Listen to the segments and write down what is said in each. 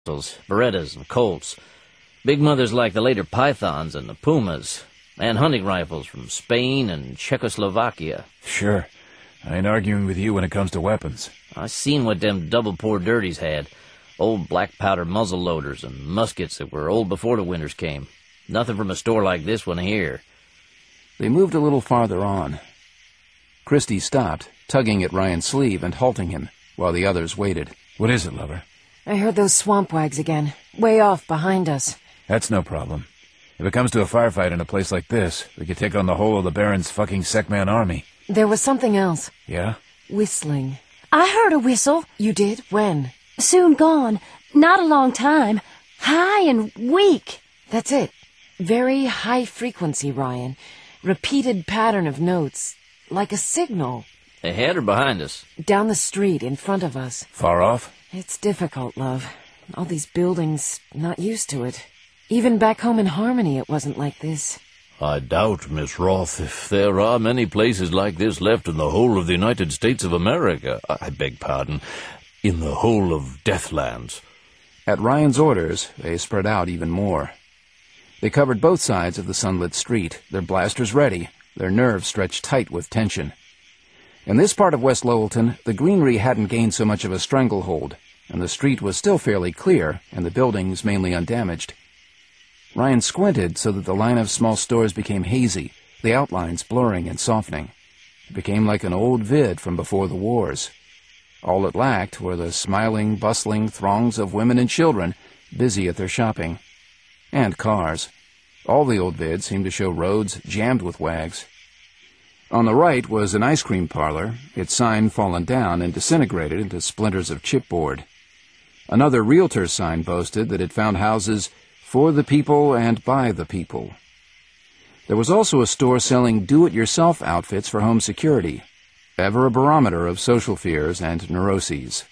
pistols, Berettas, and Colts. Big mothers like the later Pythons and the Pumas, and hunting rifles from Spain and Czechoslovakia. Sure. I ain't arguing with you when it comes to weapons. I seen what them double-pour dirties had. Old black powder muzzle loaders and muskets that were old before the winters came. Nothing from a store like this one here. They moved a little farther on. Christie stopped, tugging at Ryan's sleeve and halting him, while the others waited. What is it, lover? I heard those swamp wags again, way off behind us. That's no problem. If it comes to a firefight in a place like this, we could take on the whole of the Baron's fucking Sekman army. There was something else. Yeah? Whistling. I heard a whistle. You did? When? Soon gone. Not a long time. High and weak. That's it. Very high frequency, Ryan. Repeated pattern of notes. Like a signal. Ahead or behind us? Down the street, in front of us. Far off? It's difficult, love. All these buildings, not used to it. Even back home in Harmony, it wasn't like this. I doubt, Miss Roth, if there are many places like this left in the whole of the United States of America. I beg pardon. In the whole of Deathlands. At Ryan's orders, they spread out even more. They covered both sides of the sunlit street, their blasters ready, their nerves stretched tight with tension. In this part of West Lowellton, the greenery hadn't gained so much of a stranglehold, and the street was still fairly clear, and the buildings mainly undamaged. Ryan squinted so that the line of small stores became hazy, the outlines blurring and softening. It became like an old vid from before the wars. All it lacked were the smiling, bustling throngs of women and children busy at their shopping. And cars. All the old vids seemed to show roads jammed with wags. On the right was an ice cream parlor, its sign fallen down and disintegrated into splinters of chipboard. Another realtor's sign boasted that it found houses for the people and by the people. There was also a store selling do-it-yourself outfits for home security, ever a barometer of social fears and neuroses.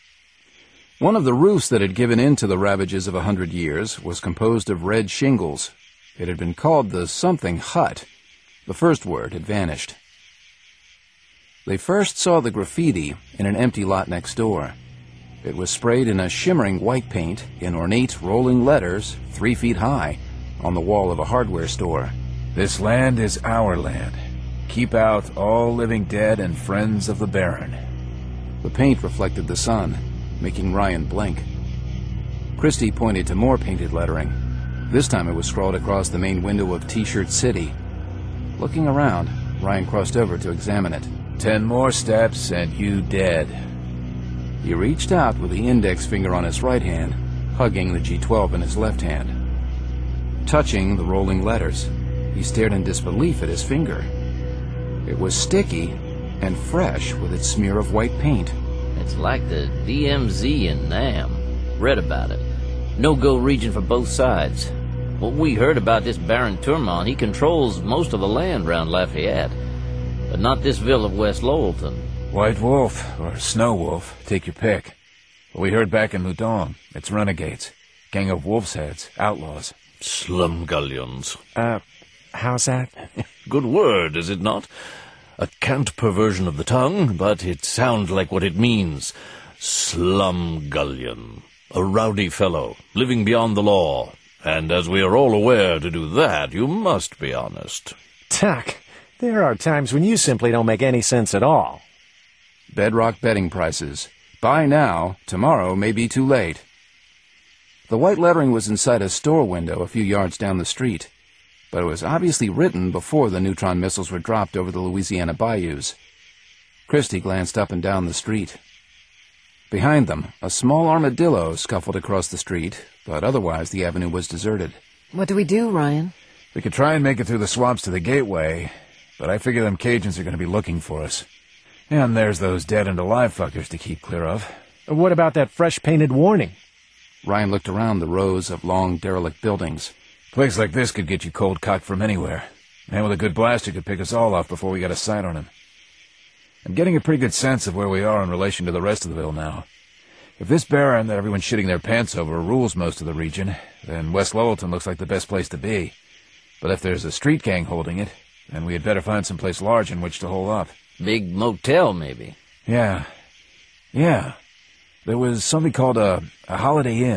One of the roofs that had given in to the ravages of 100 years was composed of red shingles. It had been called the something hut. The first word had vanished. They first saw the graffiti in an empty lot next door. It was sprayed in a shimmering white paint in ornate rolling letters 3 feet high on the wall of a hardware store. This land is our land. Keep out all living dead and friends of the Baron. The paint reflected the sun, making Ryan blink. Christie pointed to more painted lettering. This time it was scrawled across the main window of T-Shirt City. Looking around, Ryan crossed over to examine it. 10 more steps and you dead. He reached out with the index finger on his right hand, hugging the G12 in his left hand. Touching the rolling letters, he stared in disbelief at his finger. It was sticky and fresh with its smear of white paint. It's like the DMZ in Nam. Read about it. No-go region for both sides. What we heard about this Baron Turmon, he controls most of the land round Lafayette. But not this ville of West Lowellton. White Wolf or Snow Wolf, take your pick. What we heard back in Moudon, it's renegades. Gang of wolf's heads, outlaws. Slumgullions. How's that? Good word, is it not? A cant perversion of the tongue, but it sounds like what it means. Slumgullion. A rowdy fellow, living beyond the law. And as we are all aware, to do that, you must be honest. Tuck, there are times when you simply don't make any sense at all. Bedrock betting prices. Buy now, tomorrow may be too late. The white lettering was inside a store window a few yards down the street, but it was obviously written before the neutron missiles were dropped over the Louisiana bayous. Christie glanced up and down the street. Behind them, a small armadillo scuffled across the street, but otherwise the avenue was deserted. What do we do, Ryan? We could try and make it through the swamps to the gateway, but I figure them Cajuns are going to be looking for us. And there's those dead and alive fuckers to keep clear of. What about that fresh-painted warning? Ryan looked around the rows of long, derelict buildings. A place like this could get you cold-cocked from anywhere. Man with a good blaster could pick us all off before we got a sight on him. I'm getting a pretty good sense of where we are in relation to the rest of the ville now. If this Baron that everyone's shitting their pants over rules most of the region, then West Lowellton looks like the best place to be. But if there's a street gang holding it, then we had better find some place large in which to hole up. Big motel, maybe. Yeah. There was something called a Holiday Inn.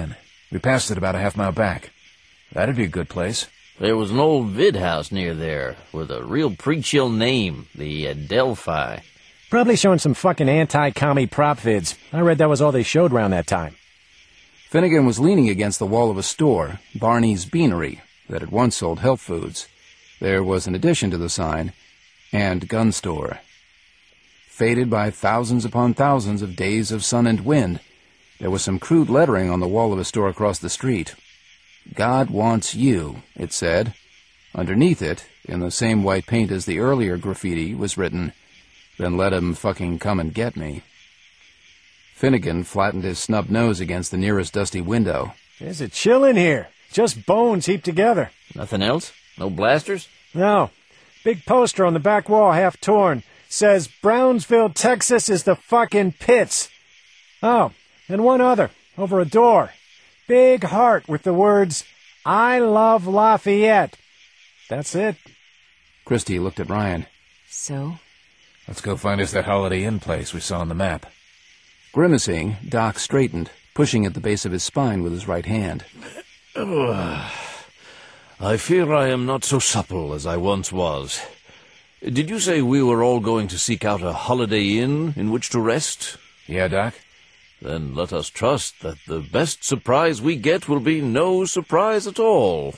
We passed it about a half-mile back. That'd be a good place. There was an old vid house near there with a real pre-chill name, the Delphi. Probably showing some fucking anti-commie prop vids. I read that was all they showed around that time. Finnegan was leaning against the wall of a store, Barney's Beanery, that had once sold health foods. There was an addition to the sign, and gun store. Faded by thousands upon thousands of days of sun and wind, there was some crude lettering on the wall of a store across the street. God wants you, it said. Underneath it, in the same white paint as the earlier graffiti, was written, "Then let him fucking come and get me." Finnegan flattened his snub nose against the nearest dusty window. There's a chill in here. Just bones heaped together. Nothing else? No blasters? No. Big poster on the back wall, half torn. Says, Brownsville, Texas is the fucking pits. Oh, and one other, over a door. Big heart with the words, I love Lafayette. That's it. Christie looked at Ryan. So? Let's go find us that Holiday Inn place we saw on the map. Grimacing, Doc straightened, pushing at the base of his spine with his right hand. I fear I am not so supple as I once was. Did you say we were all going to seek out a Holiday Inn in which to rest? Yeah, Doc? Then let us trust that the best surprise we get will be no surprise at all.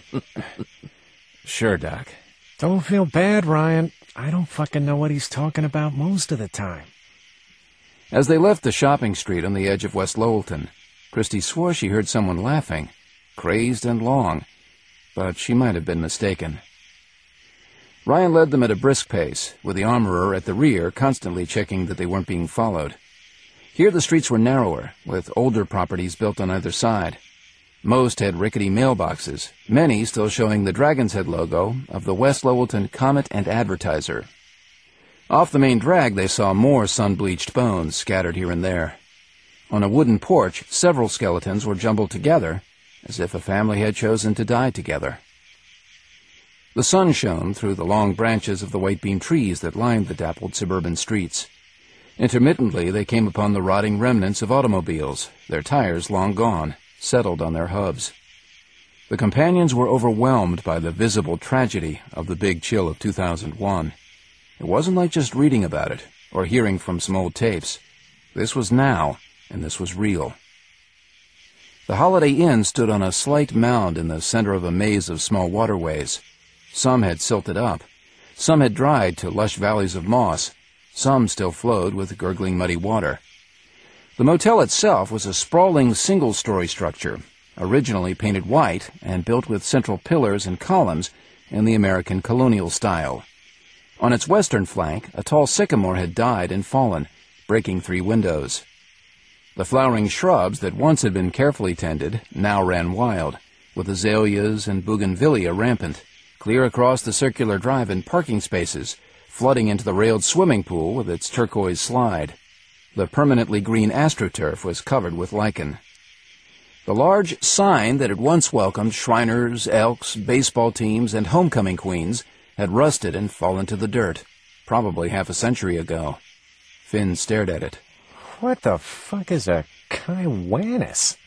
Sure, Doc. Don't feel bad, Ryan. I don't fucking know what he's talking about most of the time. As they left the shopping street on the edge of West Lowellton, Christie swore she heard someone laughing, crazed and long, but she might have been mistaken. Ryan led them at a brisk pace, with the armorer at the rear constantly checking that they weren't being followed. Here the streets were narrower, with older properties built on either side. Most had rickety mailboxes, many still showing the Dragon's Head logo of the West Lowellton Comet and Advertiser. Off the main drag they saw more sun-bleached bones scattered here and there. On a wooden porch, several skeletons were jumbled together, as if a family had chosen to die together. The sun shone through the long branches of the white beam trees that lined the dappled suburban streets. Intermittently they came upon the rotting remnants of automobiles, their tires long gone, settled on their hubs. The companions were overwhelmed by the visible tragedy of the big chill of 2001. It wasn't like just reading about it, or hearing from some old tapes. This was now, and this was real. The Holiday Inn stood on a slight mound in the center of a maze of small waterways. Some had silted up. Some had dried to lush valleys of moss. Some still flowed with gurgling muddy water. The motel itself was a sprawling single-story structure, originally painted white and built with central pillars and columns in the American colonial style. On its western flank, a tall sycamore had died and fallen, breaking 3 windows. The flowering shrubs that once had been carefully tended now ran wild, with azaleas and bougainvillea rampant, clear across the circular drive and parking spaces, flooding into the railed swimming pool with its turquoise slide. The permanently green astroturf was covered with lichen. The large sign that had once welcomed Shriners, Elks, baseball teams, and homecoming queens had rusted and fallen to the dirt, probably half a century ago. Finn stared at it. What the fuck is a Kiwanis?